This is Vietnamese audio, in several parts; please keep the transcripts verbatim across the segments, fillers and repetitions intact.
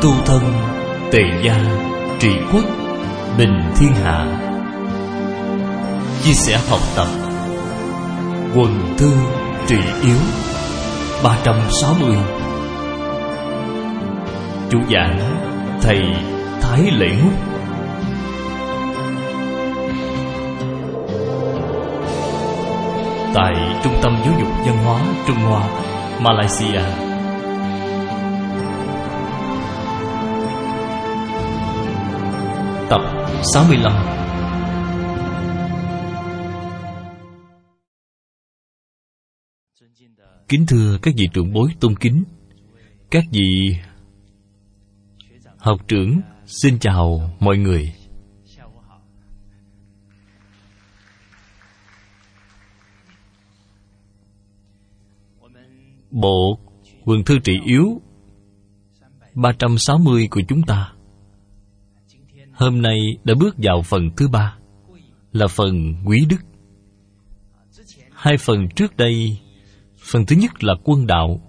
tu thân, tề gia, trị quốc, bình thiên hạ. Chia sẻ học tập Quần Thư Trị Yếu ba trăm sáu mươi. Chủ giảng Thầy Thái Lễ Ngúc. Tại Trung tâm Giáo dục Văn hóa Trung Hoa, Malaysia. Tập sáu mươi lăm. Kính thưa các vị trưởng bối tôn kính, các vị học trưởng, xin chào mọi người. Bộ Quần Thư Trị Yếu ba trăm sáu mươi của chúng ta hôm nay đã bước vào phần thứ ba, là phần quý đức. Hai phần trước đây, phần thứ nhất là quân đạo.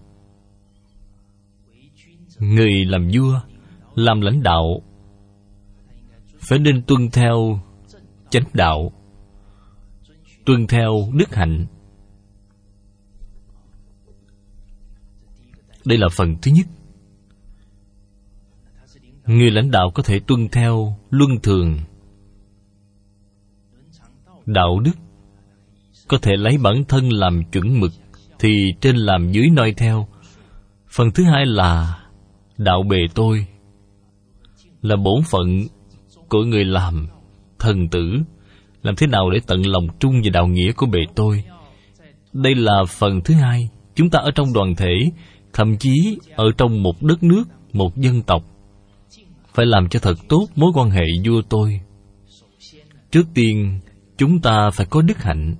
Người làm vua, làm lãnh đạo phải nên tuân theo chánh đạo, tuân theo đức hạnh. Đây là phần thứ nhất. Người lãnh đạo có thể tuân theo luân thường, đạo đức, có thể lấy bản thân làm chuẩn mực, thì trên làm dưới noi theo. Phần thứ hai là đạo bề tôi, là bổn phận của người làm thần tử, làm thế nào để tận lòng trung về đạo nghĩa của bề tôi. Đây là phần thứ hai. Chúng ta ở trong đoàn thể, thậm chí ở trong một đất nước, một dân tộc, phải làm cho thật tốt mối quan hệ vua tôi. Trước tiên, chúng ta phải có đức hạnh.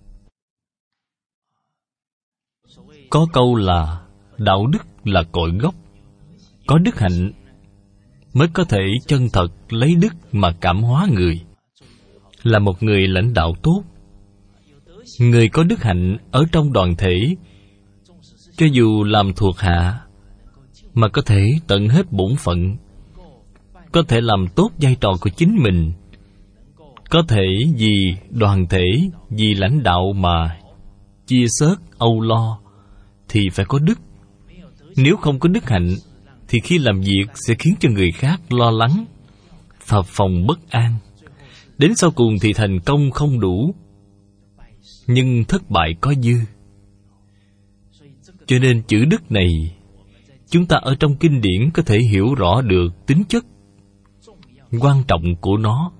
Có câu là đạo đức là cội gốc. Có đức hạnh mới có thể chân thật lấy đức mà cảm hóa người. Là một người lãnh đạo tốt, người có đức hạnh ở trong đoàn thể, cho dù làm thuộc hạ, mà có thể tận hết bổn phận, có thể làm tốt vai trò của chính mình, có thể vì đoàn thể, vì lãnh đạo mà chia sớt, âu lo, thì phải có đức. Nếu không có đức hạnh, thì khi làm việc sẽ khiến cho người khác lo lắng, phập phồng bất an. Đến sau cùng thì thành công không đủ, nhưng thất bại có dư. Cho nên chữ đức này, chúng ta ở trong kinh điển có thể hiểu rõ được tính chất quan trọng của nó.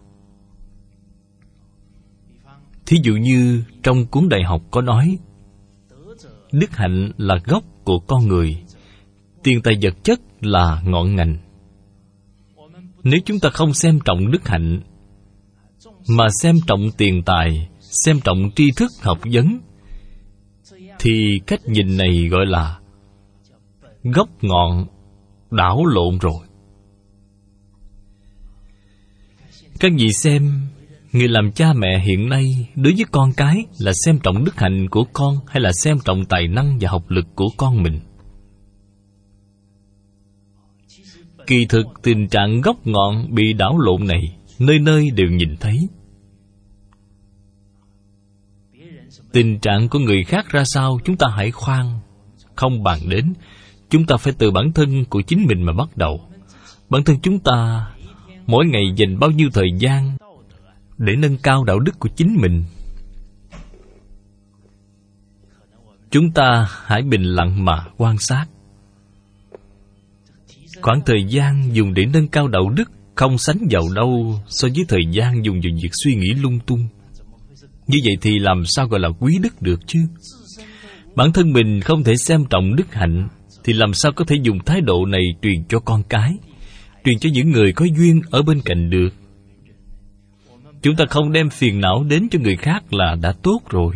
Thí dụ như trong cuốn Đại học có nói, đức hạnh là gốc của con người, tiền tài vật chất là ngọn ngành. Nếu chúng ta không xem trọng đức hạnh, mà xem trọng tiền tài, xem trọng tri thức học vấn, thì cách nhìn này gọi là gốc ngọn đảo lộn rồi. Các vị xem, người làm cha mẹ hiện nay đối với con cái là xem trọng đức hạnh của con, hay là xem trọng tài năng và học lực của con mình? Kỳ thực tình trạng gốc ngọn bị đảo lộn này nơi nơi đều nhìn thấy. Tình trạng của người khác ra sao chúng ta hãy khoan, không bàn đến. Chúng ta phải từ bản thân của chính mình mà bắt đầu. Bản thân chúng ta mỗi ngày dành bao nhiêu thời gian để nâng cao đạo đức của chính mình? Chúng ta hãy bình lặng mà quan sát. Khoảng thời gian dùng để nâng cao đạo đức không sánh vào đâu so với thời gian dùng vào việc suy nghĩ lung tung. Như vậy thì làm sao gọi là quý đức được chứ? Bản thân mình không thể xem trọng đức hạnh, thì làm sao có thể dùng thái độ này truyền cho con cái, truyền cho những người có duyên ở bên cạnh được? Chúng ta không đem phiền não đến cho người khác là đã tốt rồi.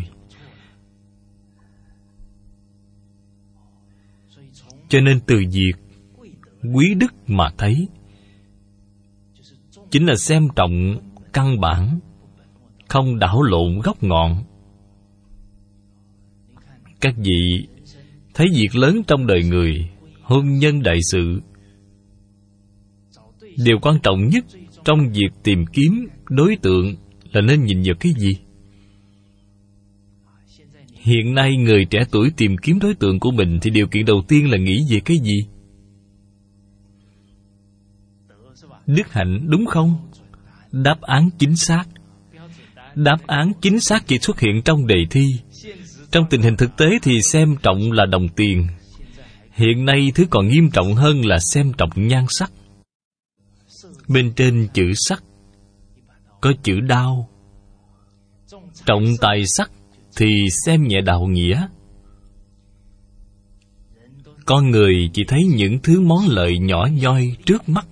Cho nên từ việc quý đức mà thấy, chính là xem trọng căn bản, không đảo lộn gốc ngọn. Các vị thấy việc lớn trong đời người, hôn nhân đại sự, Điều quan trọng nhất trong việc tìm kiếm đối tượng là nên nhìn vào cái gì? Hiện nay người trẻ tuổi tìm kiếm đối tượng của mình thì điều kiện đầu tiên là nghĩ về cái gì? Đức hạnh, đúng không? Đáp án chính xác. Đáp án chính xác chỉ xuất hiện trong đề thi. Trong tình hình thực tế thì xem trọng là đồng tiền. Hiện nay thứ còn nghiêm trọng hơn là xem trọng nhan sắc. Bên trên chữ sắc có chữ đao. Trọng tài sắc thì xem nhẹ đạo nghĩa. Con người chỉ thấy những thứ món lợi nhỏ nhoi trước mắt,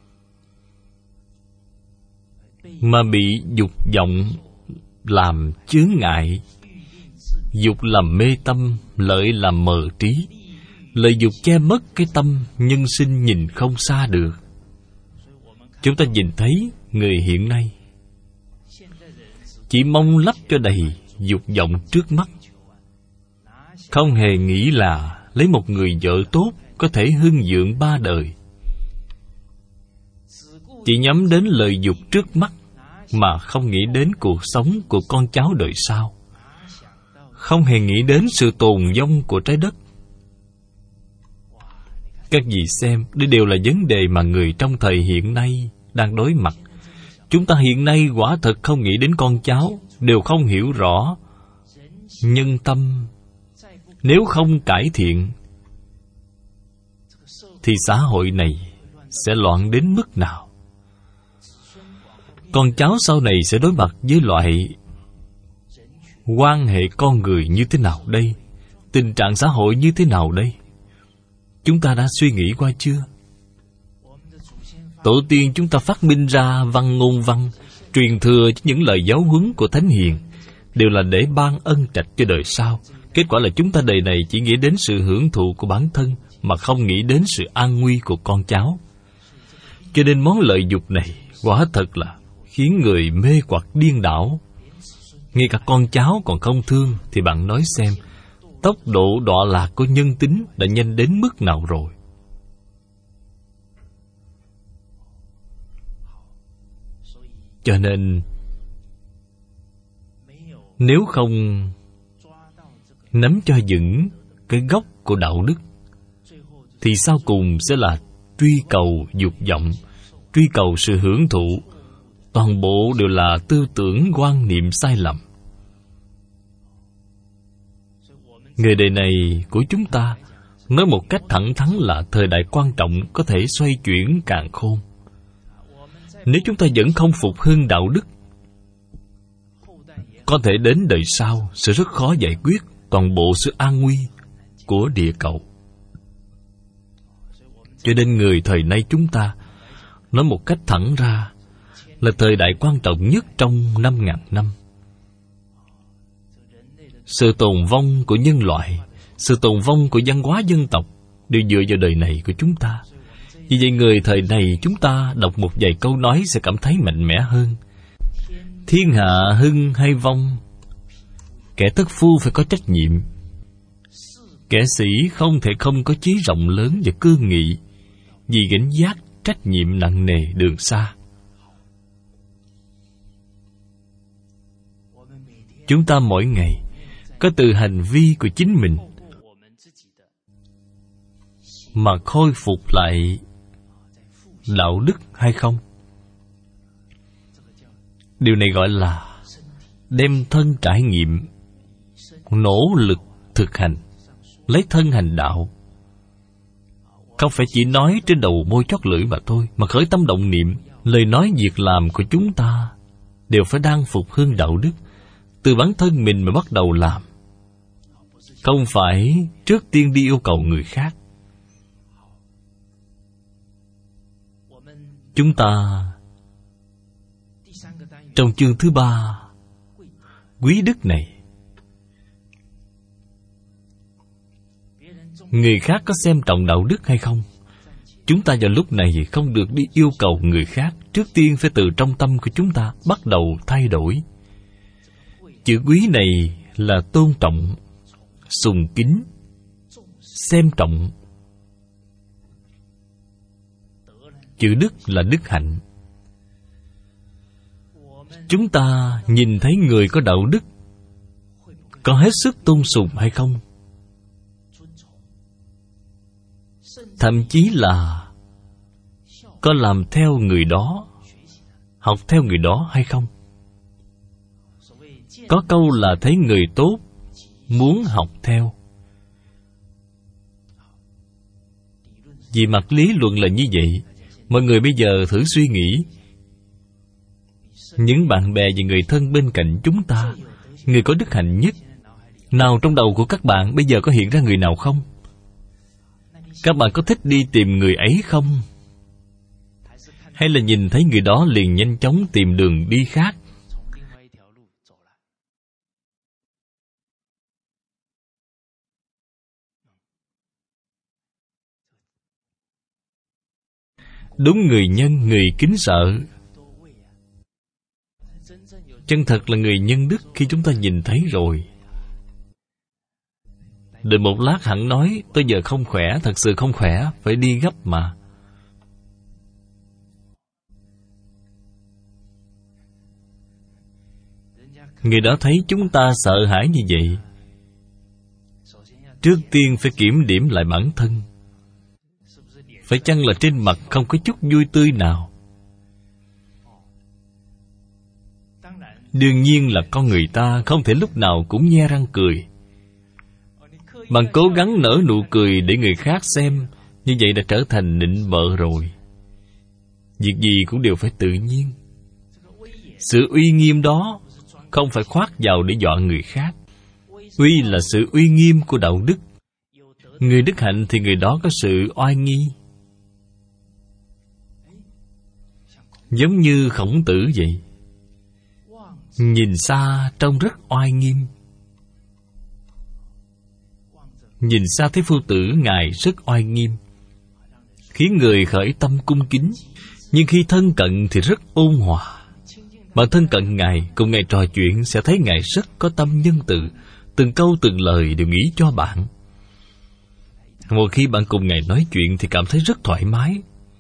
mà bị dục vọng làm chướng ngại. Dục làm mê tâm, lợi làm mờ trí. Lợi dục che mất cái tâm, nhân sinh nhìn không xa được. Chúng ta nhìn thấy người hiện nay chỉ mong lấp cho đầy dục vọng trước mắt, không hề nghĩ là lấy một người vợ tốt có thể hưng vượng ba đời. Chỉ nhắm đến lợi dục trước mắt mà không nghĩ đến cuộc sống của con cháu đời sau, không hề nghĩ đến sự tồn vong của trái đất. Các vị xem, đây đều là vấn đề mà người trong thời hiện nay đang đối mặt. Chúng ta hiện nay quả thật không nghĩ đến con cháu, đều không hiểu rõ nhân tâm. Nếu không cải thiện thì xã hội này sẽ loạn đến mức nào? Con cháu sau này sẽ đối mặt với loại quan hệ con người như thế nào đây? Tình trạng xã hội như thế nào đây? Chúng ta đã suy nghĩ qua chưa? Tổ tiên chúng ta phát minh ra văn ngôn văn, truyền thừa những lời giáo huấn của Thánh Hiền, đều là để ban ân trạch cho đời sau. Kết quả là chúng ta đời này chỉ nghĩ đến sự hưởng thụ của bản thân, mà không nghĩ đến sự an nguy của con cháu. Cho nên món lợi dục này quả thật là khiến người mê hoặc điên đảo. Ngay cả con cháu còn không thương, thì bạn nói xem, tốc độ đọa lạc của nhân tính đã nhanh đến mức nào rồi? Cho nên nếu không nắm cho vững cái gốc của đạo đức, thì sau cùng sẽ là truy cầu dục vọng, truy cầu sự hưởng thụ. Toàn bộ đều là tư tưởng quan niệm sai lầm. Người đời này của chúng ta, nói một cách thẳng thắn là thời đại quan trọng có thể xoay chuyển càn khôn. Nếu chúng ta vẫn không phục hưng đạo đức, có thể đến đời sau sẽ rất khó giải quyết toàn bộ sự an nguy của địa cầu. Cho nên người thời nay chúng ta nói một cách thẳng ra là thời đại quan trọng nhất trong năm ngàn năm. Sự tồn vong của nhân loại, sự tồn vong của văn hóa dân tộc đều dựa vào đời này của chúng ta. Vì vậy người thời này chúng ta đọc một vài câu nói sẽ cảm thấy mạnh mẽ hơn. Thiên hạ hưng hay vong, kẻ thất phu phải có trách nhiệm. Kẻ sĩ không thể không có chí rộng lớn và cương nghị, vì gánh vác trách nhiệm nặng nề đường xa. Chúng ta mỗi ngày có từ hành vi của chính mình mà khôi phục lại đạo đức hay không? Điều này gọi là đem thân trải nghiệm, nỗ lực thực hành, lấy thân hành đạo. Không phải chỉ nói trên đầu môi chót lưỡi mà thôi, mà khởi tâm động niệm, lời nói việc làm của chúng ta đều phải đang phục hưng đạo đức. Từ bản thân mình mà bắt đầu làm, không phải trước tiên đi yêu cầu người khác. Chúng ta trong chương thứ ba, quý đức này, người khác có xem trọng đạo đức hay không? Chúng ta vào lúc này không được đi yêu cầu người khác, trước tiên phải từ trong tâm của chúng ta bắt đầu thay đổi. Chữ quý này là tôn trọng, sùng kính, xem trọng. Chữ đức là đức hạnh. Chúng ta nhìn thấy người có đạo đức, có hết sức tôn sùng hay không? Thậm chí là có làm theo người đó, học theo người đó hay không? Có câu là thấy người tốt, muốn học theo. Vì mặt lý luận là như vậy. Mọi người bây giờ thử suy nghĩ, những bạn bè và người thân bên cạnh chúng ta, người có đức hạnh nhất, nào trong đầu của các bạn bây giờ có hiện ra người nào không? Các bạn có thích đi tìm người ấy không? Hay là nhìn thấy người đó liền nhanh chóng tìm đường đi khác? Đúng người nhân, người kính sợ. Chân thật là người nhân đức khi chúng ta nhìn thấy rồi. Đợi một lát hẳn nói, tôi giờ không khỏe, thật sự không khỏe, phải đi gấp mà. Người đó thấy chúng ta sợ hãi như vậy, trước tiên phải kiểm điểm lại bản thân. Phải chăng là trên mặt không có chút vui tươi nào? Đương nhiên là con người ta không thể lúc nào cũng nhe răng cười. Bạn cố gắng nở nụ cười để người khác xem, như vậy đã trở thành nịnh bợ rồi. Việc gì cũng đều phải tự nhiên. Sự uy nghiêm đó không phải khoác vào để dọa người khác. Uy là sự uy nghiêm của đạo đức. Người đức hạnh thì người đó có sự oai nghi. Giống như Khổng Tử vậy. Nhìn xa trông rất oai nghiêm. Nhìn xa thấy Phu Tử Ngài rất oai nghiêm, khiến người khởi tâm cung kính. Nhưng khi thân cận thì rất ôn hòa. Bạn thân cận Ngài, cùng Ngài trò chuyện, sẽ thấy Ngài rất có tâm nhân từ. Từng câu từng lời đều nghĩ cho bạn. Một khi bạn cùng Ngài nói chuyện thì cảm thấy rất thoải mái.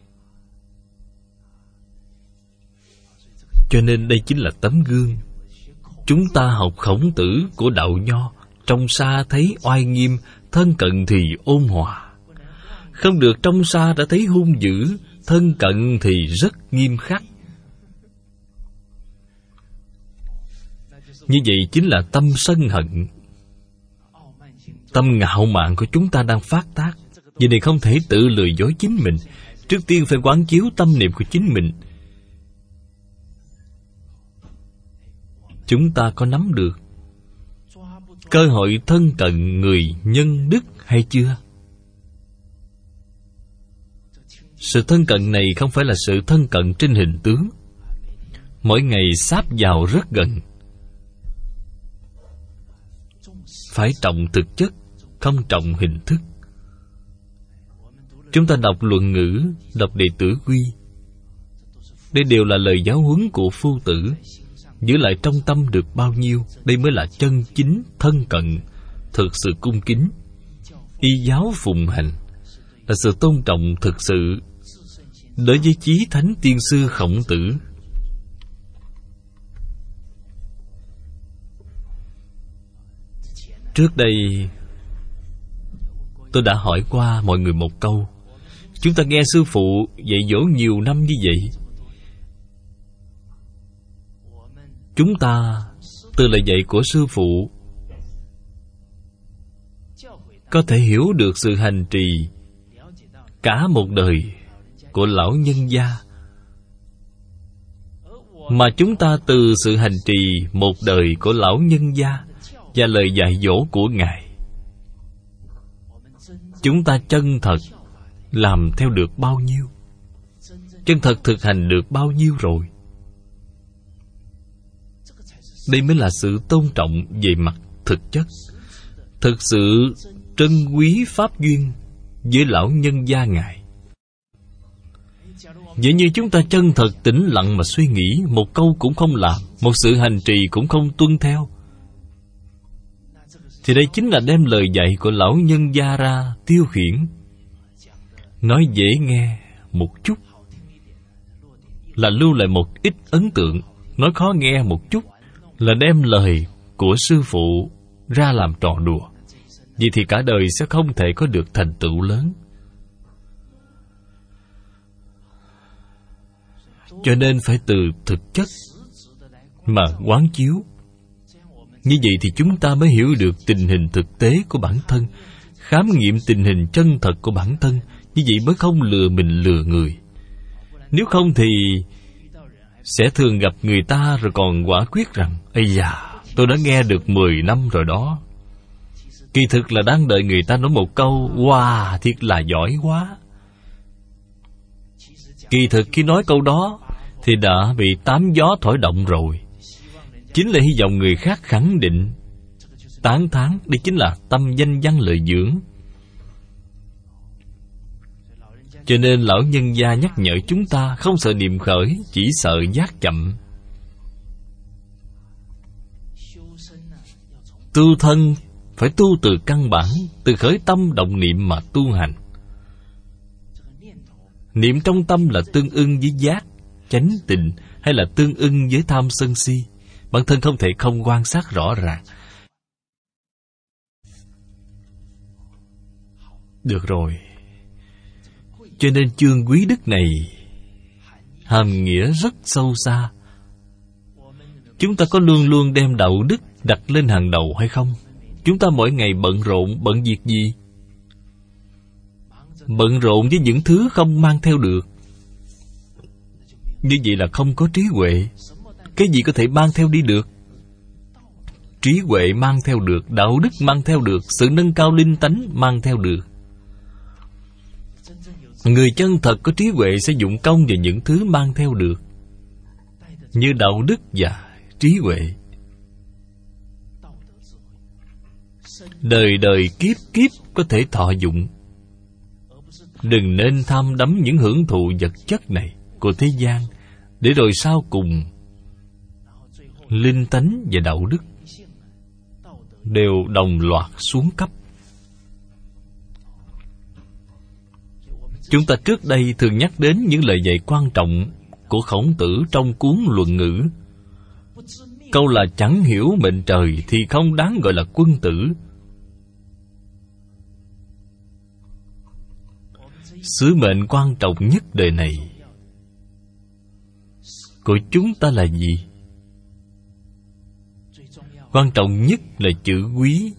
Cho nên đây chính là tấm gương. Chúng ta học Khổng Tử của đạo Nho, trong xa thấy oai nghiêm, thân cận thì ôn hòa. Không được trong xa đã thấy hung dữ, thân cận thì rất nghiêm khắc. Như vậy chính là tâm sân hận. Tâm ngạo mạn của chúng ta đang phát tác. Vì này không thể tự lừa dối chính mình. Trước tiên phải quán chiếu tâm niệm của chính mình. Chúng ta có nắm được cơ hội thân cận người nhân đức hay chưa? Sự thân cận này không phải là sự thân cận trên hình tướng. Mỗi ngày sáp vào rất gần. Phải trọng thực chất, không trọng hình thức. Chúng ta đọc Luận Ngữ, đọc Đệ Tử Quy. Đây đều là lời giáo huấn của Phu Tử. Giữ lại trong tâm được bao nhiêu, đây mới là chân chính thân cận, thực sự cung kính. Y giáo phụng hành là sự tôn trọng thực sự đối với chí thánh tiên sư Khổng Tử. Trước đây tôi đã hỏi qua mọi người một câu. Chúng ta nghe sư phụ dạy dỗ nhiều năm như vậy, chúng ta từ lời dạy của sư phụ có thể hiểu được sự hành trì cả một đời của lão nhân gia, mà chúng ta từ sự hành trì một đời của lão nhân gia và lời dạy dỗ của Ngài, chúng ta chân thật làm theo được bao nhiêu, chân thật thực hành được bao nhiêu rồi. Đây mới là sự tôn trọng về mặt thực chất, thực sự trân quý pháp duyên với lão nhân gia Ngài. Vậy như chúng ta chân thật tĩnh lặng mà suy nghĩ, một câu cũng không làm, một sự hành trì cũng không tuân theo, thì đây chính là đem lời dạy của lão nhân gia ra tiêu khiển. Nói dễ nghe một chút, là lưu lại một ít ấn tượng. Nói khó nghe một chút là đem lời của sư phụ ra làm trò đùa. Vậy thì cả đời sẽ không thể có được thành tựu lớn. Cho nên phải từ thực chất mà quán chiếu. Như vậy thì chúng ta mới hiểu được tình hình thực tế của bản thân, khám nghiệm tình hình chân thật của bản thân. Như vậy mới không lừa mình lừa người. Nếu không thì sẽ thường gặp người ta rồi còn quả quyết rằng: ây da, tôi đã nghe được mười năm rồi đó. Kỳ thực là đang đợi người ta nói một câu: wow, thiệt là giỏi quá. Kỳ thực khi nói câu đó thì đã bị tám gió thổi động rồi. Chính là hy vọng người khác khẳng định, tán thán. Đây chính là tâm danh văn lợi dưỡng. Cho nên lão nhân gia nhắc nhở chúng ta không sợ niệm khởi, chỉ sợ giác chậm. Tu thân phải tu từ căn bản, từ khởi tâm động niệm mà tu hành. Niệm trong tâm là tương ưng với giác, chánh tịnh, hay là tương ưng với tham sân si? Bản thân không thể không quan sát rõ ràng. Được rồi. Cho nên chương quý đức này hàm nghĩa rất sâu xa. Chúng ta có luôn luôn đem đạo đức đặt lên hàng đầu hay không? Chúng ta mỗi ngày bận rộn, bận việc gì? Bận rộn với những thứ không mang theo được. Như vậy là không có trí huệ. Cái gì có thể mang theo đi được? Trí huệ mang theo được, đạo đức mang theo được, sự nâng cao linh tánh mang theo được. Người chân thật có trí huệ sẽ dụng công vào những thứ mang theo được, như đạo đức và trí huệ. Đời đời kiếp kiếp có thể thọ dụng. Đừng nên tham đắm những hưởng thụ vật chất này của thế gian, để rồi sau cùng linh tánh và đạo đức đều đồng loạt xuống cấp. Chúng ta trước đây thường nhắc đến những lời dạy quan trọng của Khổng Tử trong cuốn Luận Ngữ. Câu là chẳng hiểu mệnh trời thì không đáng gọi là quân tử. Sứ mệnh quan trọng nhất đời này của chúng ta là gì? Quan trọng nhất là chữ quý.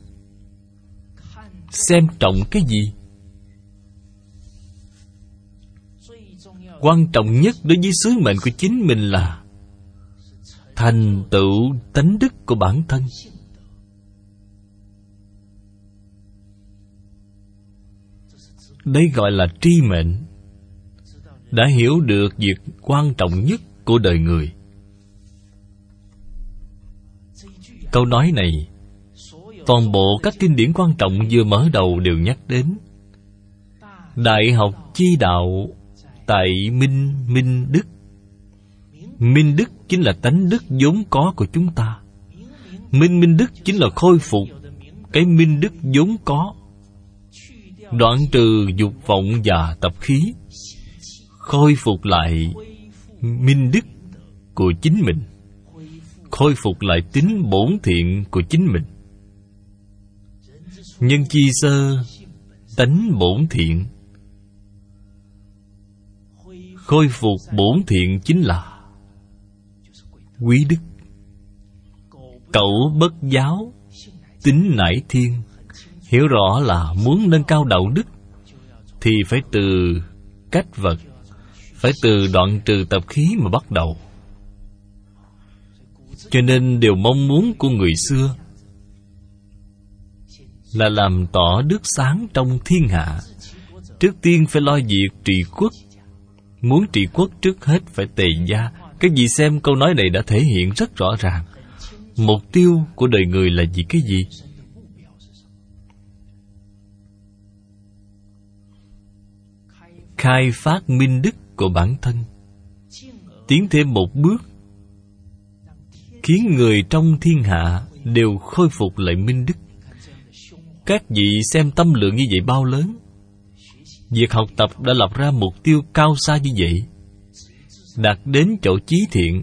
Xem trọng cái gì? Quan trọng nhất đối với sứ mệnh của chính mình là thành tựu tánh đức của bản thân. Đây gọi là tri mệnh. Đã hiểu được việc quan trọng nhất của đời người. Câu nói này, toàn bộ các kinh điển quan trọng vừa mở đầu đều nhắc đến. Đại học chi đạo tại minh minh đức. Minh đức chính là tánh đức vốn có của chúng ta. Minh minh đức chính là khôi phục cái minh đức vốn có, đoạn trừ dục vọng và tập khí, khôi phục lại minh đức của chính mình, khôi phục lại tính bổn thiện của chính mình. Nhân chi sơ tánh bổn thiện. Khôi phục bổn thiện chính là quý đức. Cẩu bất giáo, tính nải thiên. Hiểu rõ là muốn nâng cao đạo đức thì phải từ cách vật, phải từ đoạn trừ tập khí mà bắt đầu. Cho nên điều mong muốn của người xưa là làm tỏ đức sáng trong thiên hạ. Trước tiên phải lo việc trị quốc. Muốn trị quốc trước hết phải tề gia. Các vị xem câu nói này đã thể hiện rất rõ ràng. Mục tiêu của đời người là vì cái gì? Khai phát minh đức của bản thân, tiến thêm một bước, khiến người trong thiên hạ đều khôi phục lại minh đức. Các vị xem tâm lượng như vậy bao lớn. Việc học tập đã lập ra mục tiêu cao xa như vậy. đạt đến chỗ chí thiện,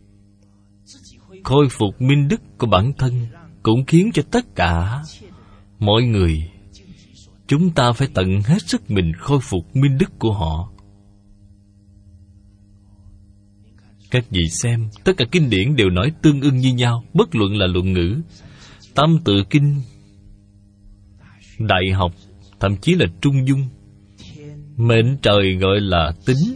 khôi phục minh đức của bản thân, cũng khiến cho tất cả mọi người, chúng ta phải tận hết sức mình khôi phục minh đức của họ. Các vị xem, tất cả kinh điển đều nói tương ưng như nhau, bất luận là luận ngữ, Tam Tự Kinh, Đại học, thậm chí là Trung Dung. Mệnh trời gọi là tính.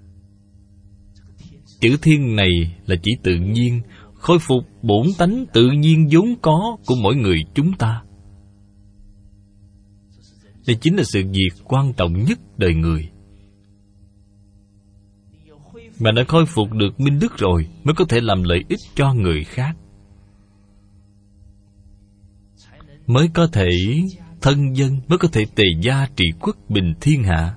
Chữ thiên này là chỉ tự nhiên, khôi phục bổn tánh tự nhiên vốn có của mỗi người chúng ta. Đây chính là sự việc quan trọng nhất đời người. Mà đã khôi phục được minh đức rồi mới có thể làm lợi ích cho người khác, mới có thể thân dân, mới có thể tề gia trị quốc bình thiên hạ.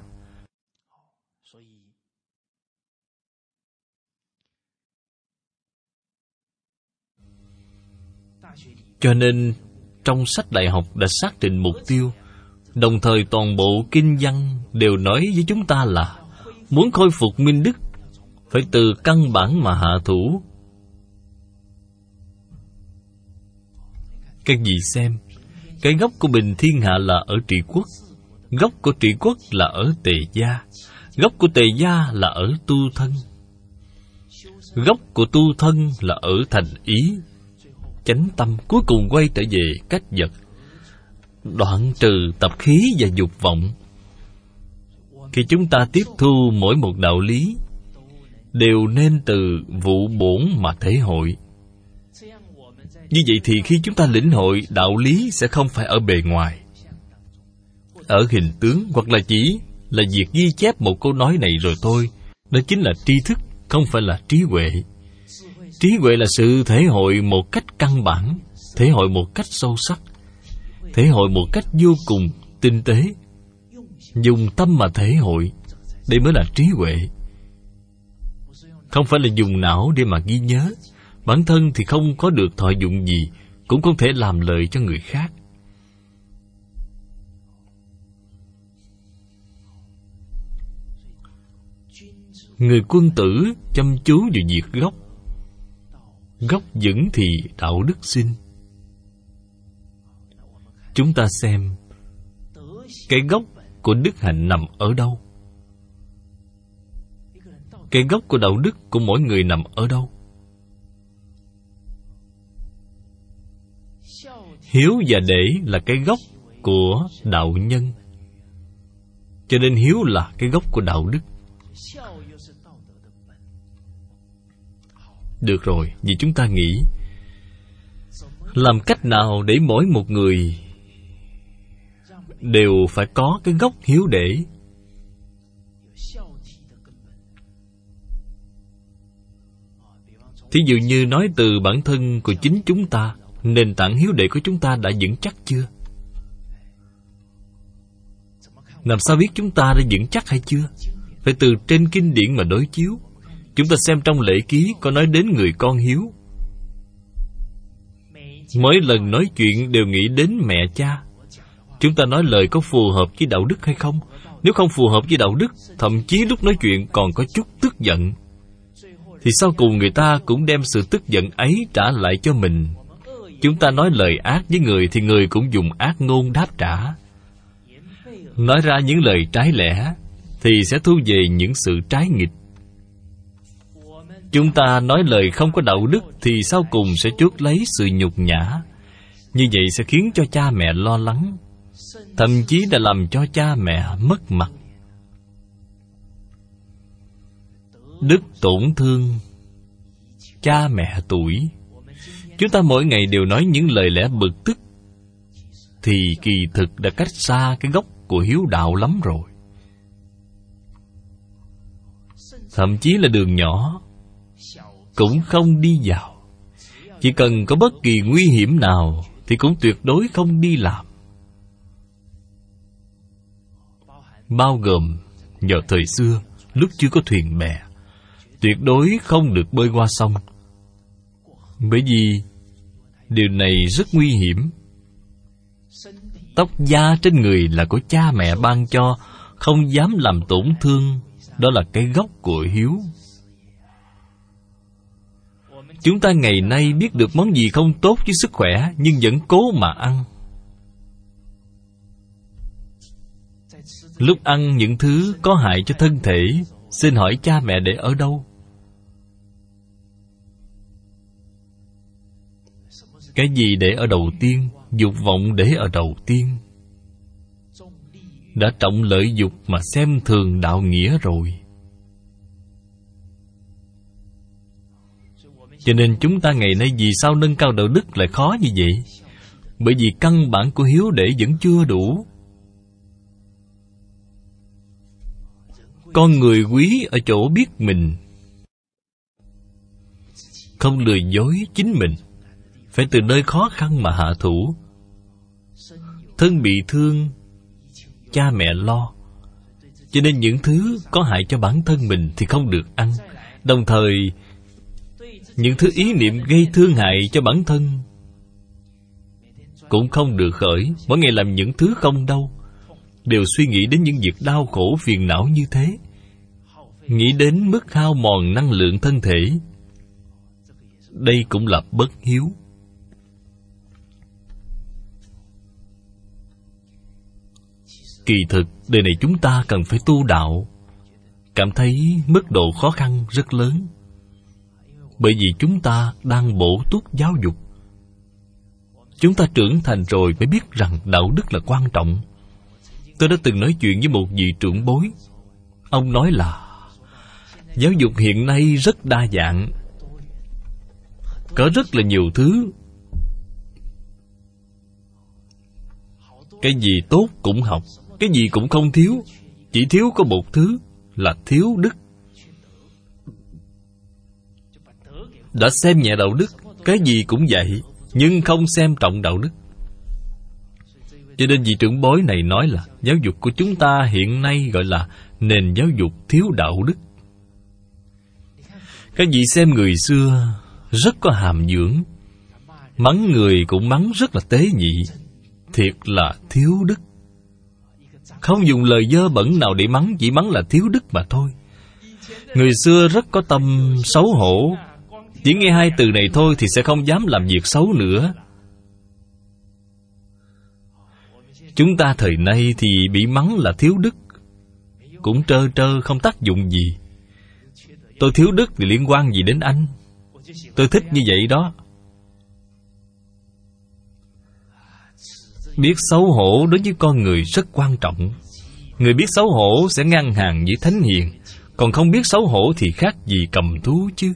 Cho nên trong sách đại học đã xác định mục tiêu, đồng thời toàn bộ kinh văn đều nói với chúng ta là muốn khôi phục minh đức phải từ căn bản mà hạ thủ. Các vị xem, cái gốc của bình thiên hạ là ở trị quốc, gốc của trị quốc là ở tề gia, gốc của tề gia là ở tu thân, gốc của tu thân là ở thành ý, chánh tâm, cuối cùng quay trở về cách vật, đoạn trừ tập khí và dục vọng. Khi chúng ta tiếp thu mỗi một đạo lý đều nên từ vụ bổn mà thể hội. Như vậy thì khi chúng ta lĩnh hội đạo lý sẽ không phải ở bề ngoài, ở hình tướng, hoặc là chỉ là việc ghi chép một câu nói này rồi thôi. Đó chính là tri thức, không phải là trí huệ. Trí huệ là sự thể hội một cách căn bản, thể hội một cách sâu sắc, thể hội một cách vô cùng tinh tế, dùng tâm mà thể hội. Đây mới là trí huệ. Không phải là dùng não để mà ghi nhớ. Bản thân thì không có được thọ dụng gì, cũng không thể làm lợi cho người khác. Người quân tử chăm chú vào việc gốc. Gốc vững thì đạo đức sinh. Chúng ta xem, cái gốc của đức hạnh nằm ở đâu? Cái gốc của đạo đức của mỗi người nằm ở đâu? Hiếu và để là cái gốc của đạo nhân. Cho nên hiếu là cái gốc của đạo đức. Được rồi, vì chúng ta nghĩ làm cách nào để mỗi một người đều phải có cái gốc hiếu để. Thí dụ như nói từ bản thân của chính chúng ta, nền tảng hiếu đệ của chúng ta đã vững chắc chưa? Làm sao biết chúng ta đã vững chắc hay chưa? Phải từ trên kinh điển mà đối chiếu. Chúng ta xem trong lễ ký có nói đến người con hiếu. Mỗi lần nói chuyện đều nghĩ đến mẹ cha. Chúng ta nói lời có phù hợp với đạo đức hay không? Nếu không phù hợp với đạo đức, thậm chí lúc nói chuyện còn có chút tức giận, thì sau cùng người ta cũng đem sự tức giận ấy trả lại cho mình. Chúng ta nói lời ác với người thì người cũng dùng ác ngôn đáp trả. Nói ra những lời trái lẽ thì sẽ thu về những sự trái nghịch. Chúng ta nói lời không có đạo đức thì sau cùng sẽ chuốc lấy sự nhục nhã. Như vậy sẽ khiến cho cha mẹ lo lắng, thậm chí đã làm cho cha mẹ mất mặt. Đức tổn thương cha mẹ tuổi. Chúng ta mỗi ngày đều nói những lời lẽ bực tức, thì kỳ thực đã cách xa cái gốc của hiếu đạo lắm rồi. Thậm chí là đường nhỏ cũng không đi vào. Chỉ cần có bất kỳ nguy hiểm nào thì cũng tuyệt đối không đi làm. Bao gồm vào thời xưa, lúc chưa có thuyền bè, tuyệt đối không được bơi qua sông. Bởi vì điều này rất nguy hiểm. Tóc da trên người là của cha mẹ ban cho, không dám làm tổn thương. Đó là cái gốc của hiếu. Chúng ta ngày nay biết được món gì không tốt với sức khỏe, nhưng vẫn cố mà ăn. Lúc ăn những thứ có hại cho thân thể, xin hỏi cha mẹ để ở đâu? Cái gì để ở đầu tiên? Dục vọng để ở đầu tiên. Đã trọng lợi dục mà xem thường đạo nghĩa rồi. Cho nên chúng ta ngày nay vì sao nâng cao đạo đức lại khó như vậy? Bởi vì căn bản của hiếu để vẫn chưa đủ. Con người quý ở chỗ biết mình, không lừa dối chính mình, phải từ nơi khó khăn mà hạ thủ. Thân bị thương, cha mẹ lo, cho nên những thứ có hại cho bản thân mình thì không được ăn. Đồng thời, những thứ ý niệm gây thương hại cho bản thân cũng không được khởi. Mỗi ngày làm những thứ không đâu, đều suy nghĩ đến những việc đau khổ phiền não như thế, nghĩ đến mức hao mòn năng lượng thân thể. Đây cũng là bất hiếu. Kỳ thực, đời này chúng ta cần phải tu đạo. Cảm thấy mức độ khó khăn rất lớn, bởi vì chúng ta đang bổ túc giáo dục. Chúng ta trưởng thành rồi mới biết rằng đạo đức là quan trọng. Tôi đã từng nói chuyện với một vị trưởng bối. Ông nói là giáo dục hiện nay rất đa dạng, có rất là nhiều thứ. Cái gì tốt cũng học, cái gì cũng không thiếu. Chỉ thiếu có một thứ là thiếu đức. Đã xem nhẹ đạo đức, cái gì cũng vậy, nhưng không xem trọng đạo đức. Cho nên vị trưởng bối này nói là giáo dục của chúng ta hiện nay gọi là nền giáo dục thiếu đạo đức. Các vị xem người xưa rất có hàm dưỡng, mắng người cũng mắng rất là tế nhị, thiệt là thiếu đức. Không dùng lời dơ bẩn nào để mắng, chỉ mắng là thiếu đức mà thôi. Người xưa rất có tâm xấu hổ, chỉ nghe hai từ này thôi thì sẽ không dám làm việc xấu nữa. Chúng ta thời nay thì bị mắng là thiếu đức, cũng trơ trơ không tác dụng gì. Tôi thiếu đức thì liên quan gì đến anh? Tôi thích như vậy đó. Biết xấu hổ đối với con người rất quan trọng. Người biết xấu hổ sẽ ngang hàng với thánh hiền, còn không biết xấu hổ thì khác gì cầm thú chứ.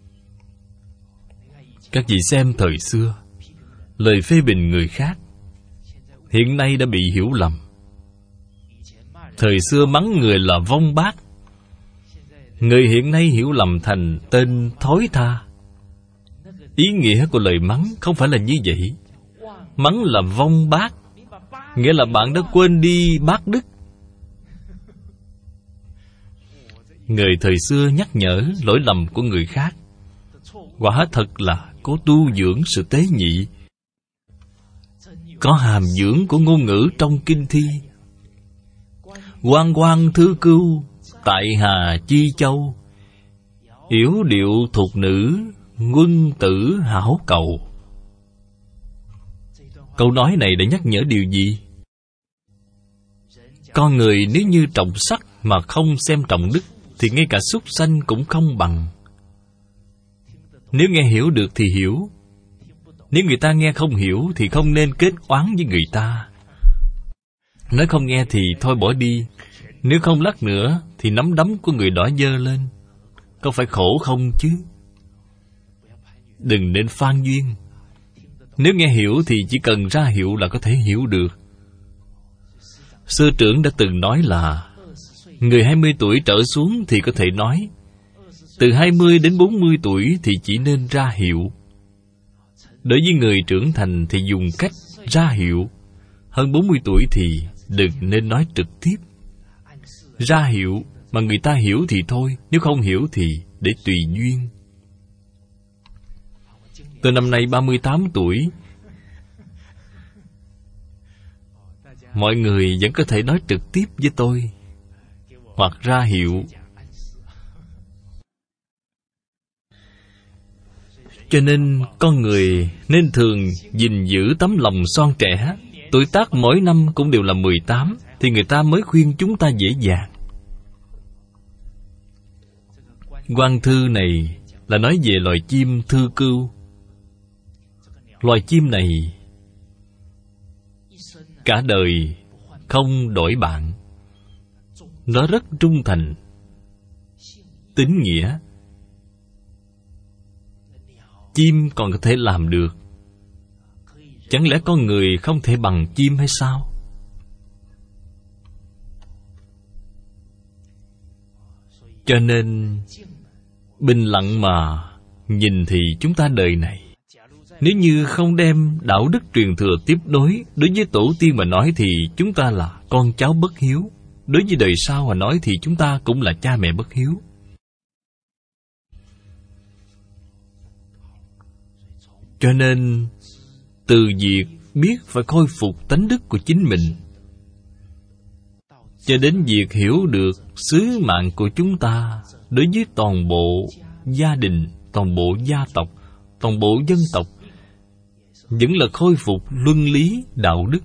Các vị xem thời xưa, lời phê bình người khác hiện nay đã bị hiểu lầm. Thời xưa mắng người là vong bác, người hiện nay hiểu lầm thành tên thối tha. Ý nghĩa của lời mắng không phải là như vậy. Mắng là vong bác, nghĩa là bạn đã quên đi bác đức. Người thời xưa nhắc nhở lỗi lầm của người khác, quả thật là có tu dưỡng sự tế nhị, có hàm dưỡng của ngôn ngữ trong kinh thi. Quan quan thư cưu, tại hà chi châu, yểu điệu thục nữ, quân tử hảo cầu. Câu nói này đã nhắc nhở điều gì? Con người nếu như trọng sắc mà không xem trọng đức, thì ngay cả súc sanh cũng không bằng. Nếu nghe hiểu được thì hiểu, nếu người ta nghe không hiểu thì không nên kết oán với người ta. Nói không nghe thì thôi bỏ đi, nếu không lát nữa thì nắm đấm của người đỏ dơ lên, có phải khổ không chứ? Đừng nên phan duyên. Nếu nghe hiểu thì chỉ cần ra hiệu là có thể hiểu được. Sư trưởng đã từng nói là người hai mươi tuổi trở xuống thì có thể nói, từ hai mươi đến bốn mươi tuổi thì chỉ nên ra hiệu. Đối với người trưởng thành thì dùng cách ra hiệu. Hơn bốn mươi tuổi thì đừng nên nói trực tiếp. Ra hiệu mà người ta hiểu thì thôi, nếu không hiểu thì để tùy duyên. Tôi năm nay ba mươi tám tuổi, mọi người vẫn có thể nói trực tiếp với tôi, hoặc ra hiệu. Cho nên con người nên thường gìn giữ tấm lòng son trẻ. Tuổi tác mỗi năm cũng đều là mười tám, thì người ta mới khuyên chúng ta dễ dàng. Quan thư này là nói về loài chim thư cưu. Loài chim này cả đời không đổi bạn. Nó rất trung thành, tín nghĩa. Chim còn có thể làm được, chẳng lẽ con người không thể bằng chim hay sao? Cho nên bình lặng mà nhìn thì chúng ta đời này, nếu như không đem đạo đức truyền thừa tiếp đối, đối với tổ tiên mà nói thì chúng ta là con cháu bất hiếu. Đối với đời sau mà nói thì chúng ta cũng là cha mẹ bất hiếu. Cho nên từ việc biết phải khôi phục tánh đức của chính mình, cho đến việc hiểu được sứ mạng của chúng ta đối với toàn bộ gia đình, toàn bộ gia tộc, toàn bộ dân tộc, vẫn là khôi phục luân lý đạo đức.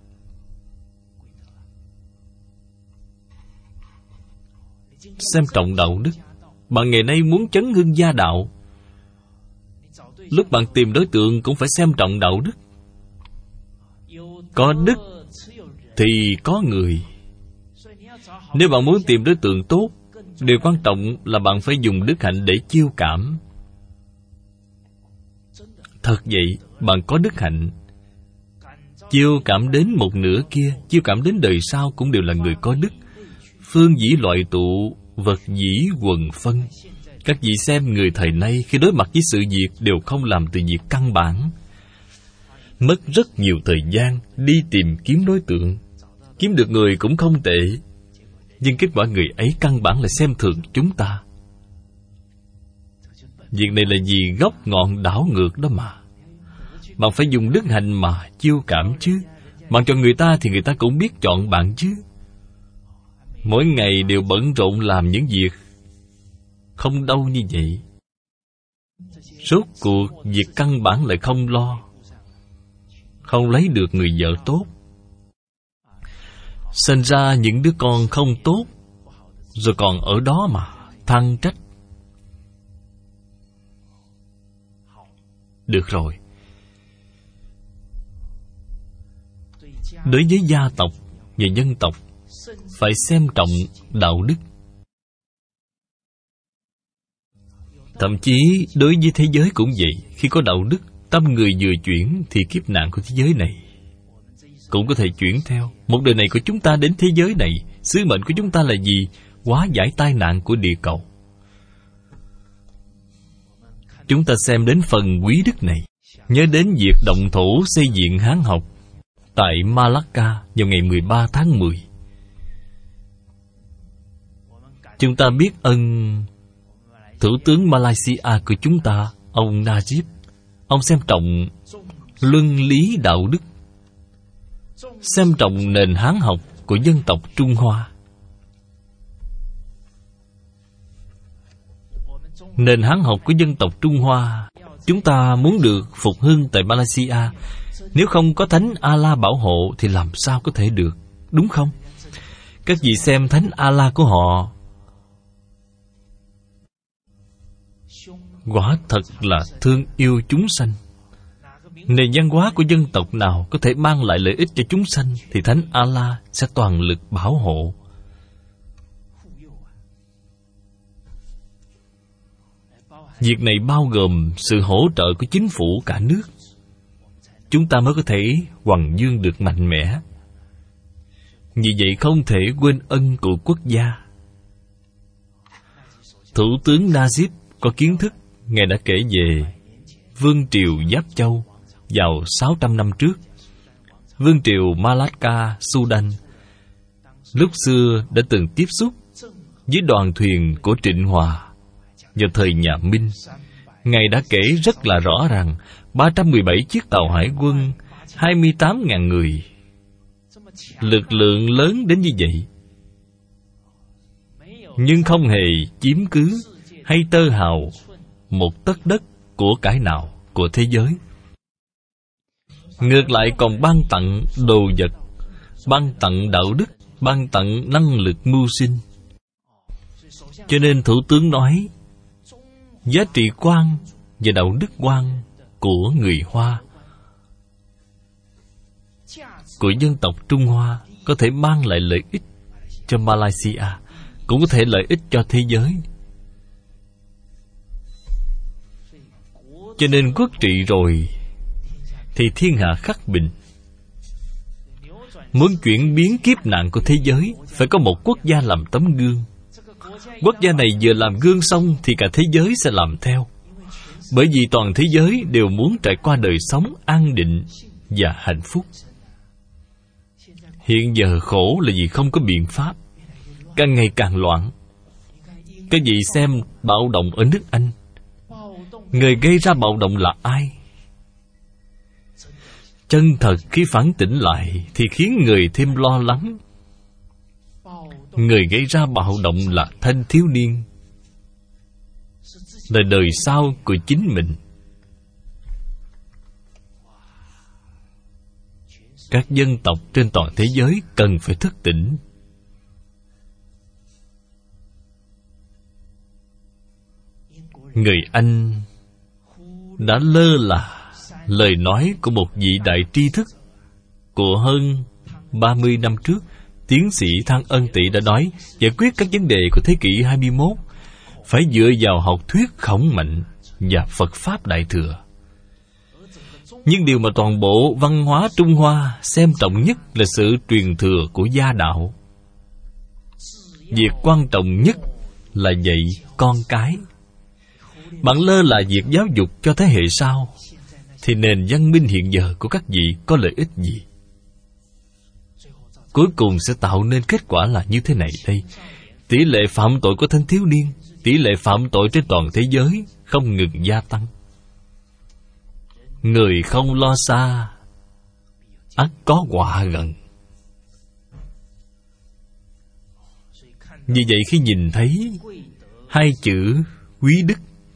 Xem trọng đạo đức. Bạn ngày nay muốn chấn hưng gia đạo, lúc bạn tìm đối tượng cũng phải xem trọng đạo đức. Có đức thì có người. Nếu bạn muốn tìm đối tượng tốt, điều quan trọng là bạn phải dùng đức hạnh để chiêu cảm. Thật vậy, bạn có đức hạnh, chiêu cảm đến một nửa kia, chiêu cảm đến đời sau cũng đều là người có đức. Phương dĩ loại tụ, vật dĩ quần phân. Các vị xem người thời nay khi đối mặt với sự việc đều không làm từ việc căn bản. Mất rất nhiều thời gian đi tìm kiếm đối tượng. Kiếm được người cũng không tệ, nhưng kết quả người ấy căn bản là xem thường chúng ta. Việc này là vì gốc ngọn đảo ngược đó mà. Bạn phải dùng đức hạnh mà chiêu cảm chứ. Bạn chọn người ta thì người ta cũng biết chọn bạn chứ. Mỗi ngày đều bận rộn làm những việc không đâu như vậy, rốt cuộc việc căn bản lại không lo, không lấy được người vợ tốt, sinh ra những đứa con không tốt, rồi còn ở đó mà than trách. Được rồi, đối với gia tộc và dân tộc phải xem trọng đạo đức. Thậm chí đối với thế giới cũng vậy. Khi có đạo đức, tâm người vừa chuyển thì kiếp nạn của thế giới này cũng có thể chuyển theo. Một đời này của chúng ta đến thế giới này, sứ mệnh của chúng ta là gì? Hóa giải tai nạn của địa cầu. Chúng ta xem đến phần quý đức này, nhớ đến việc động thổ xây dựng Hán học tại Malacca vào ngày mười ba tháng mười. Chúng ta biết ơn Thủ tướng Malaysia của chúng ta, ông Najib. Ông xem trọng luân lý đạo đức, xem trọng nền Hán học của dân tộc Trung Hoa. Nền Hán học của dân tộc Trung Hoa, chúng ta muốn được phục hưng tại Malaysia, nếu không có Thánh A-la bảo hộ thì làm sao có thể được, đúng không? Các vị xem Thánh A-la của họ, quả thật là thương yêu chúng sanh. Nền văn hóa của dân tộc nào có thể mang lại lợi ích cho chúng sanh thì Thánh A-la sẽ toàn lực bảo hộ. Việc này bao gồm sự hỗ trợ của chính phủ cả nước. Chúng ta mới có thể hoằng dương được mạnh mẽ. Vì vậy không thể quên ân của quốc gia. Thủ tướng Najib có kiến thức. Ngài đã kể về Vương triều Giáp Châu vào sáu trăm năm trước. Vương triều Malacca, Sudan lúc xưa đã từng tiếp xúc với đoàn thuyền của Trịnh Hòa vào thời nhà Minh. Ngài đã kể rất là rõ rằng ba trăm mười bảy chiếc tàu hải quân, hai mươi tám nghìn người, lực lượng lớn đến như vậy, nhưng không hề chiếm cứ hay tơ hào một tấc đất của cải nào của thế giới. Ngược lại còn ban tặng đồ vật, ban tặng đạo đức, ban tặng năng lực mưu sinh. Cho nên Thủ tướng nói, giá trị quan và đạo đức quan của người Hoa, của dân tộc Trung Hoa có thể mang lại lợi ích cho Malaysia, cũng có thể lợi ích cho thế giới. Cho nên quốc trị rồi thì thiên hạ khắc bình. Muốn chuyển biến kiếp nạn của thế giới, phải có một quốc gia làm tấm gương. Quốc gia này vừa làm gương xong thì cả thế giới sẽ làm theo. Bởi vì toàn thế giới đều muốn trải qua đời sống an định và hạnh phúc. Hiện giờ khổ là vì không có biện pháp, càng ngày càng loạn. Cái gì xem bạo động ở nước Anh, người gây ra bạo động là ai? Chân thật khi phản tỉnh lại thì khiến người thêm lo lắng. Người gây ra bạo động là thanh thiếu niên, là đời sau của chính mình. Các dân tộc trên toàn thế giới cần phải thức tỉnh. Người Anh đã lơ là lời nói của một vị đại tri thức của hơn ba mươi năm trước. Tiến sĩ Thăng Ân Tị đã nói, giải quyết các vấn đề của thế kỷ hai mươi mốt phải dựa vào học thuyết khổng mạnh và Phật Pháp Đại Thừa. Nhưng điều mà toàn bộ văn hóa Trung Hoa xem trọng nhất là sự truyền thừa của gia đạo. Việc quan trọng nhất là dạy con cái. Bạn lơ là việc giáo dục cho thế hệ sau, thì nền văn minh hiện giờ của các vị có lợi ích gì? Cuối cùng sẽ tạo nên kết quả là như thế này đây. Tỷ lệ phạm tội của thanh thiếu niên, tỷ lệ phạm tội trên toàn thế giới không ngừng gia tăng. Người không lo xa, ắt có họa gần. Vì vậy khi nhìn thấy hai chữ quý đức,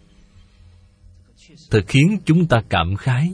thật khiến chúng ta cảm khái.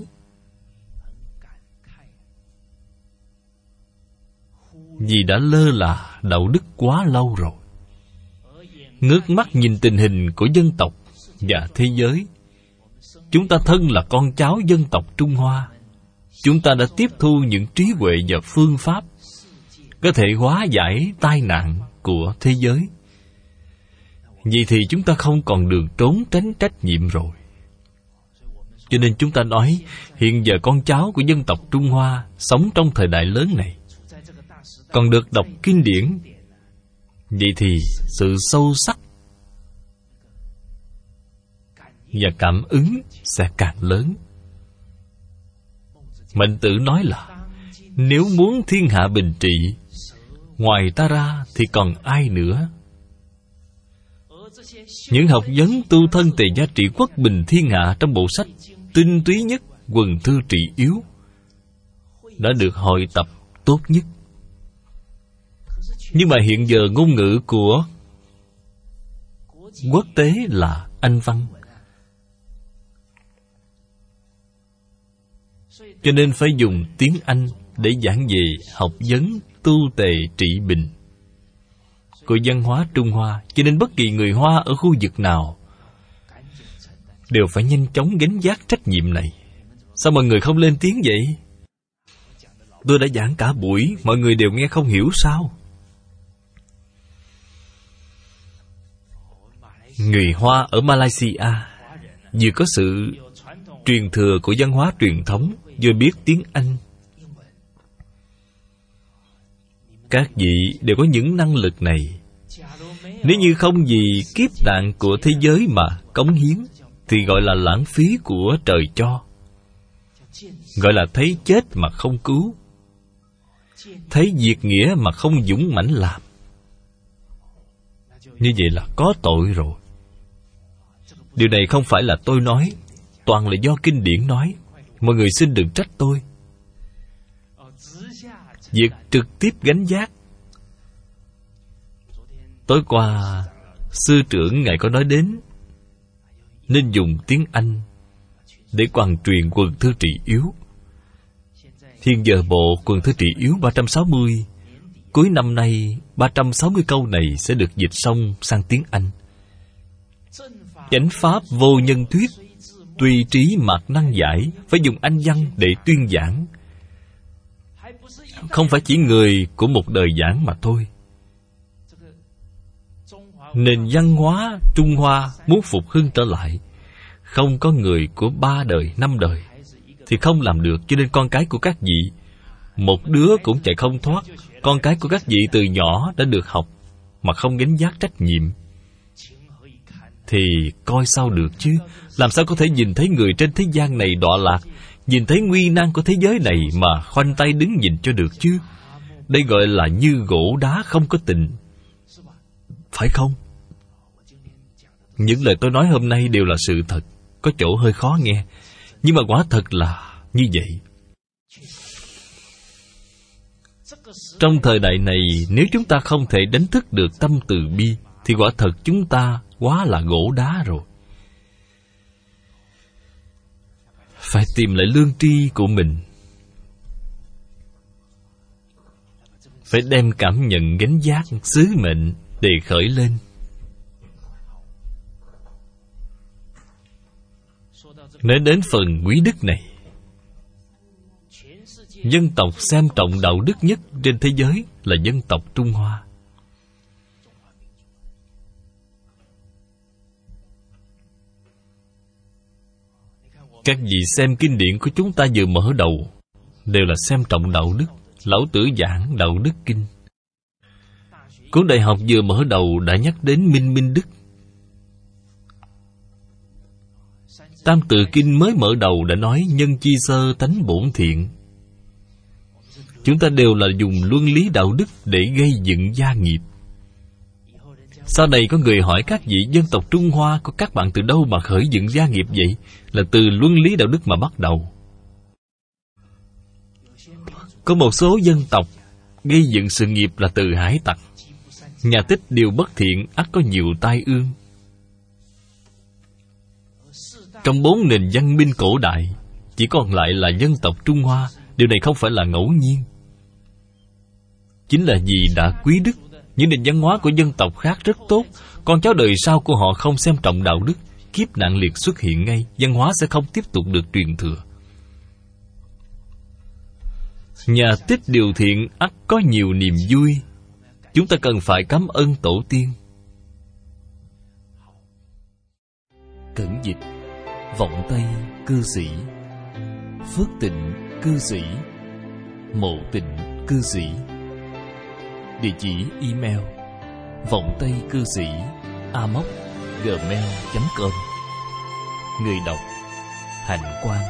Vì đã lơ là đạo đức quá lâu rồi. Ngước mắt nhìn tình hình của dân tộc và thế giới. Chúng ta thân là con cháu dân tộc Trung Hoa. Chúng ta đã tiếp thu những trí huệ và phương pháp có thể hóa giải tai nạn của thế giới. Vậy thì chúng ta không còn đường trốn tránh trách nhiệm rồi. Cho nên chúng ta nói, hiện giờ con cháu của dân tộc Trung Hoa sống trong thời đại lớn này, còn được đọc kinh điển, vậy thì sự sâu sắc và cảm ứng sẽ càng lớn. Mạnh Tử nói là, nếu muốn thiên hạ bình trị, ngoài ta ra thì còn ai nữa? Những học vấn tu thân tề gia trị quốc bình thiên hạ trong bộ sách tinh túy nhất Quần Thư Trị Yếu đã được hội tập tốt nhất. Nhưng mà hiện giờ ngôn ngữ của quốc tế là Anh văn, cho nên phải dùng tiếng Anh để giảng về học vấn tu tề trị bình của văn hóa Trung Hoa. Cho nên bất kỳ người Hoa ở khu vực nào đều phải nhanh chóng gánh vác trách nhiệm này. Sao mọi người không lên tiếng vậy? Tôi đã giảng cả buổi, mọi người đều nghe không hiểu sao? Người Hoa ở Malaysia vừa có sự truyền thừa của văn hóa truyền thống, vừa biết tiếng Anh. Các vị đều có những năng lực này. Nếu như không vì kiếp nạn của thế giới mà cống hiến, thì gọi là lãng phí của trời cho. Gọi là thấy chết mà không cứu, thấy diệt nghĩa mà không dũng mãnh làm. Như vậy là có tội rồi. Điều này không phải là tôi nói, toàn là do kinh điển nói. Mọi người xin đừng trách tôi. Việc trực tiếp gánh vác. Tối qua sư trưởng ngài có nói đến nên dùng tiếng Anh để hoàn truyền quần thơ trì yếu. Hiện giờ bộ quần thơ trì yếu ba trăm sáu mươi, cuối năm nay ba trăm sáu mươi câu này sẽ được dịch xong sang tiếng Anh. Chánh pháp vô nhân thuyết, tùy trí mạt năng giải, phải dùng Anh văn để tuyên giảng. Không phải chỉ người của một đời giảng mà thôi. Nền văn hóa Trung Hoa muốn phục hưng trở lại, không có người của ba đời, năm đời thì không làm được. Cho nên con cái của các vị, một đứa cũng chạy không thoát. Con cái của các vị từ nhỏ đã được học mà không gánh vác trách nhiệm thì coi sao được chứ. Làm sao có thể nhìn thấy người trên thế gian này đọa lạc, nhìn thấy nguy nan của thế giới này mà khoanh tay đứng nhìn cho được chứ? Đây gọi là như gỗ đá không có tình, phải không? Những lời tôi nói hôm nay đều là sự thật, có chỗ hơi khó nghe, nhưng mà quả thật là như vậy. Trong thời đại này, nếu chúng ta không thể đánh thức được tâm từ bi thì quả thật chúng ta quá là gỗ đá rồi. Phải tìm lại lương tri của mình, phải đem cảm nhận gánh vác sứ mệnh để khởi lên. Nói đến phần quý đức này, dân tộc xem trọng đạo đức nhất trên thế giới là dân tộc Trung Hoa. Các vị xem kinh điển của chúng ta vừa mở đầu đều là xem trọng đạo đức. Lão Tử giảng đạo đức kinh. Cuốn Đại học vừa mở đầu đã nhắc đến minh minh đức. Tam Tự Kinh mới mở đầu đã nói nhân chi sơ tánh bổn thiện. Chúng ta đều là dùng luân lý đạo đức để gây dựng gia nghiệp. Sau này có người hỏi các vị, dân tộc Trung Hoa của các bạn từ đâu mà khởi dựng gia nghiệp vậy? Là từ luân lý đạo đức mà bắt đầu. Có một số dân tộc gây dựng sự nghiệp là từ hải tặc. Nhà tích điều bất thiện, ắt có nhiều tai ương. Trong bốn nền văn minh cổ đại, chỉ còn lại là dân tộc Trung Hoa. Điều này không phải là ngẫu nhiên. Chính là vì đã quý đức. Những nền văn hóa của dân tộc khác rất tốt, con cháu đời sau của họ không xem trọng đạo đức, kiếp nạn liệt xuất hiện ngay, văn hóa sẽ không tiếp tục được truyền thừa. Nhà tích điều thiện ắt có nhiều niềm vui. Chúng ta cần phải cảm ơn tổ tiên. Cẩn dịch: Vọng Tây cư sĩ, Phước Tịnh cư sĩ, Mộ Tịnh cư sĩ. Địa chỉ email vọng tây cư sĩ a m o c gmail chấm com. Người đọc: Hạnh Quang.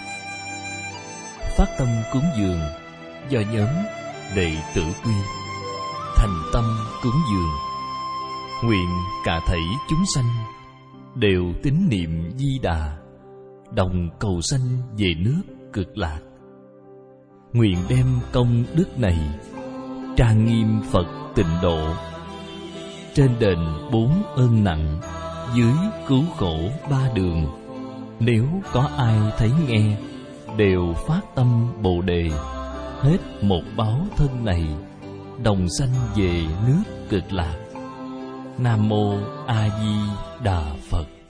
Phát tâm cúng dường do nhóm Đệ Tử Quy. Thành tâm cúng dường, nguyện cả thảy chúng sanh đều tín niệm Di Đà, đồng cầu sanh về nước Cực Lạc. Nguyện đem công đức này trang nghiêm Phật Tịnh Độ, trên đền bốn ơn nặng, dưới cứu khổ ba đường. Nếu có ai thấy nghe, đều phát tâm Bồ Đề, hết một báo thân này, đồng sanh về nước Cực Lạc. Nam Mô A Di Đà Phật.